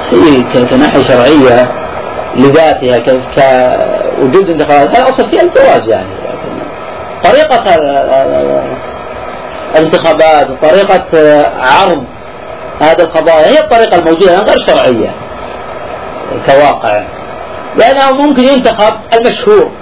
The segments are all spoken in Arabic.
هي كناحية شرعية لذاتها كوجود انتخابات هذا أصل فيها الجواز يعني. طريقة الانتخابات وطريقة عرض هذه القضايا هي الطريقة الموجودة غير شرعية كواقع، لأنه ممكن ينتخب المشهور.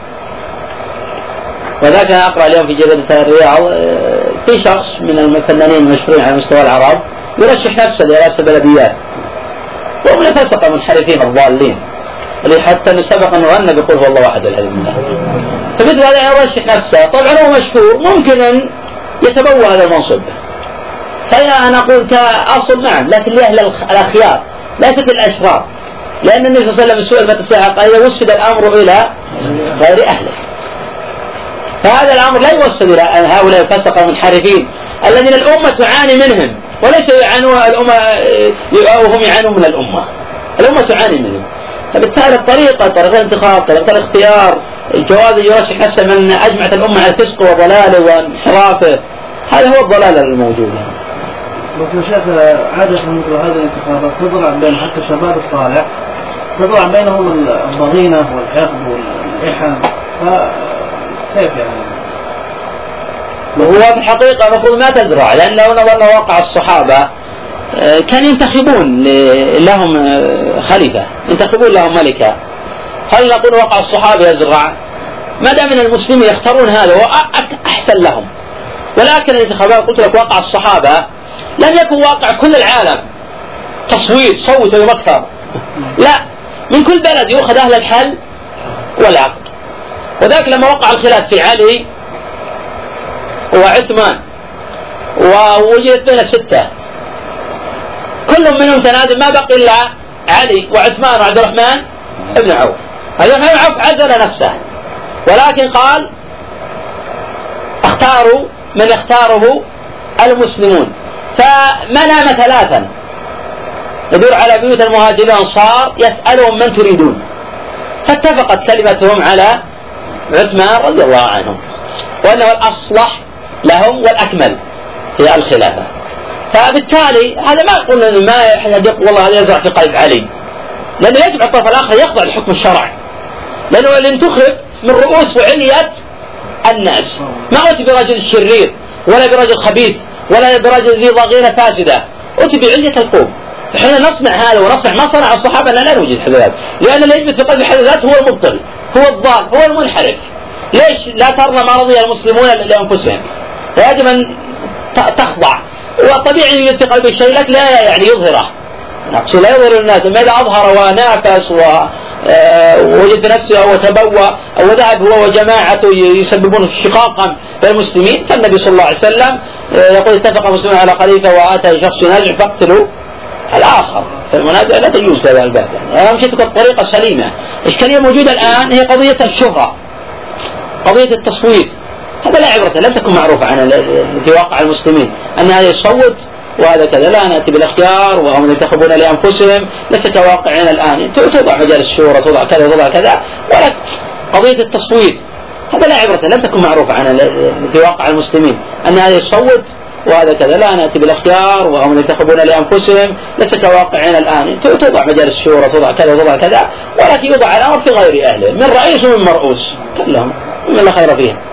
وذاك أنا أقرأ اليوم في جريدة الرياض في شخص من الفنانين المشهورين على مستوى العرب يرشح نفسه لرئاسة البلديات، وهم الفسقة منحرفين الضالين اللي حتى سبق أن غنى بيقول هو الله واحد والعياذ بالله. فمثل هذا يرشح نفسه، طبعا هو مشهور ممكن أن يتبوى هذا المنصب. فأنا أقول كأصل نعم، لكن لأهل الأخيار ليست الأشرار، لأن النبي صلى الله عليه وسلم سئل متى الساعة قال وسد الأمر إلى غير أهله. فهذا الأمر لا يوصل إلى هؤلاء الفسقة المنحرفين الذين الأمة تعاني منهم، وليس يعانون الأمة وهم يعانون من الأمة تعاني منهم. فبالتالي طريقة الانتخاب، طريقة الاختيار، الجواز يرشح نفسه من أجمعت الأمة على الفسق وضلاله وانحرافه، هذا هو الضلال الموجود. بس يا شيخ عادة مثل هذه الانتخابات تضرع بين حتى الشباب الصالح، تضرع بينهم الضغينة والحقد والإحن، كيف يعني؟ وهو بالحقيقة المفروض ما تزرع، لأنه نظرنا واقع الصحابة كان ينتخبون لهم خليفة، ينتخبون لهم ملكة. هل نقول واقع الصحابة يزرع؟ ما دام من المسلمين يختارون هذا هو أحسن لهم. ولكن الانتخابات قلت لك واقع الصحابة لم يكن واقع كل العالم تصويت صوتوا يوم أكثر، لا، من كل بلد يأخذ أهل الحل والعقد. وذاك لما وقع الخلاف في علي وعثمان ووجدت بين الستة كل منهم تنازل، ما بقي إلا علي وعثمان وعبد الرحمن بن عوف. عبد الرحمن بن عوف عزل نفسه، ولكن قال اختاروا من اختاره المسلمون، فمنام ثلاثا يدور على بيوت المهاجرين والأنصار يسألهم من تريدون، فاتفقت كلمتهم على عثمان رضي الله عنهم، وأنه الأصلح لهم والأكمل في الخلافة. فبالتالي هذا ما قلنا ما يقول والله هذا يزرع في قلب علي، لأنه يجب على الطرف الآخر يخضع لحكم الشرع، لأنه اللي انتخب من رؤوس وعلية الناس، ما أتي برجل شرير ولا برجل خبيث ولا برجل ذي ضغينة فاسدة، أتي بعلية القوم. حين نصنع هذا ونصنع ما صنع الصحابة لا نوجد حزبات، لأن اللي يجب في قلب الحزبات هو المبطل، هو الضال، هو المنحرف. ليش لا ترى ما رضي المسلمون لأنفسهم؟ يجب أن تخضع، وطبيعي يوجد في قلب الشيء لك لا يعني يظهره، نقصد لا يظهر الناس. ماذا أظهر ونافس ووجد نفسه وتبوى وذهب هو وجماعته يسببون شقاقا بين المسلمين، فالنبي صلى الله عليه وسلم يقول اتفق المسلمون على خليفة وآتى شخص ينازع فاقتلوا الآخر. فالمنازع لا تجوز في هذا الباب، يعني أهم شيء تكون الطريقة سليمة. الإشكالية موجودة الآن هي قضية الشهرة، قضية التصويت، هذا لا عبرة، لم تكن معروفة عن في واقع المسلمين أن هذا يصوت وهذا كذا. لا نأتي بالاختيار وهم ينتخبون لأنفسهم، ليس كواقعنا الآن توضع مجالس الشورى، توضع كذا وتوضع كذا، ولا قضية التصويت هذا لا عبرة، لم تكن معروفة عن في واقع المسلمين أن هذا يصوت وهذا كذا. لا نأتي بالاختيار وهم ينتخبون لأنفسهم، ليس كواقعنا الآن توضع مجالس الشورى، توضع كذا وتوضع كذا، ولكن يوضع الأمر في غير أهله من رئيس ومن مرؤوس كلهم، من لا خير فيهم.